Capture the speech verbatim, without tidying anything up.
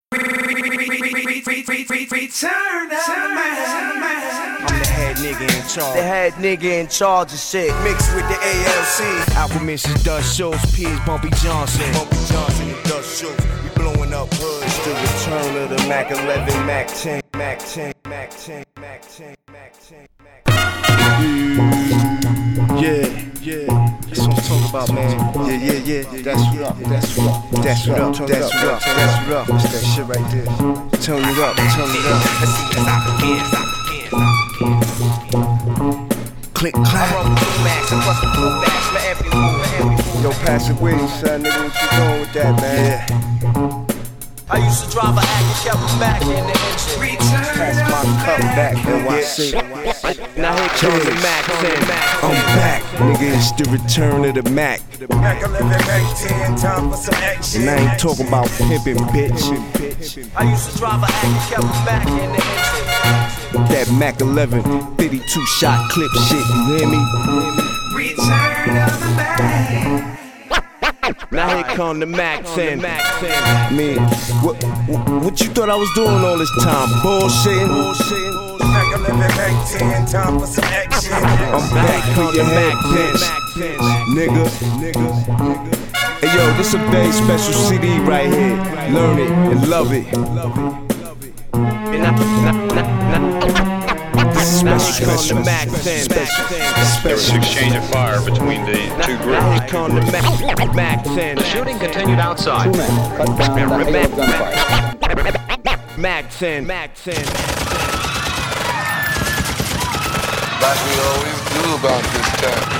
the head nigga in charge. The head nigga in charge of shit. Mixed with the A L C. Alchemist is Dust Shows. P is Bumpy Johnson. Bumpy Johnson and Dust Shows. We blowing up woods. It's the return of the Mac eleven, Mac ten, Mac ten, Mac ten, Mac ten, Mac ten, Mac ten. Yeah, yeah. That's what I'm talking about, man. Yeah, yeah, yeah. That's rough. That's rough. That's rough. That's rough. That's rough. That's that shit right there. Turn it up. Turn it up. Click, clap. Yo, pass it with you, son. Nigga, what you doing with that, man? Yeah. I used to drive a Act and kept it back in the engine. Pass my cup back, N Y C. Now here comes the Mac ten. I'm back, nigga, it's the return of the Mac. Mac eleven, Mac ten, time for some action. And I ain't talking about pimping, bitch. I used to drive a Act and kept it back in the engine. That Mac eleven, fifty-two shot clip shit, you hear me? Return of the Mac. Now here come the Mac ten. Man, what, what, what you thought I was doing all this time? Bullshitting? Mac eleven, Mac ten, time for some action. I'm back for your Mac pinch, nigga. Hey yo, this a very special C D right here. Learn it and love it. This is special, special, There was an exchange of fire between the two groups. The shooting continued outside. Mac ten, Mac ten. Like we always do about this time.